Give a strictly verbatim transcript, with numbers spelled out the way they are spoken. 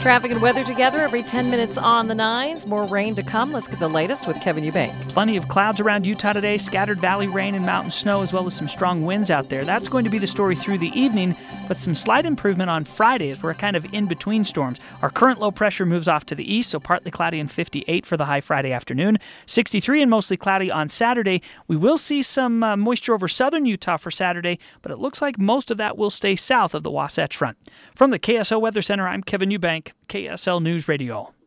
Traffic and weather together every ten minutes on the nines. More rain to come. Let's get the latest with Kevin Eubank. Plenty of clouds around Utah today, scattered valley rain and mountain snow, as well as some strong winds out there. That's going to be the story through the evening, but some slight improvement on Friday as we're kind of in between storms. Our current low pressure moves off to the east, so partly cloudy and fifty-eight for the high Friday afternoon. sixty-three and mostly cloudy on Saturday. We will see some uh, moisture over southern Utah for Saturday, but it looks like most of that will stay south of the Wasatch Front. From the K S L Weather Center, I'm Kevin Eubank, K S L News Radio.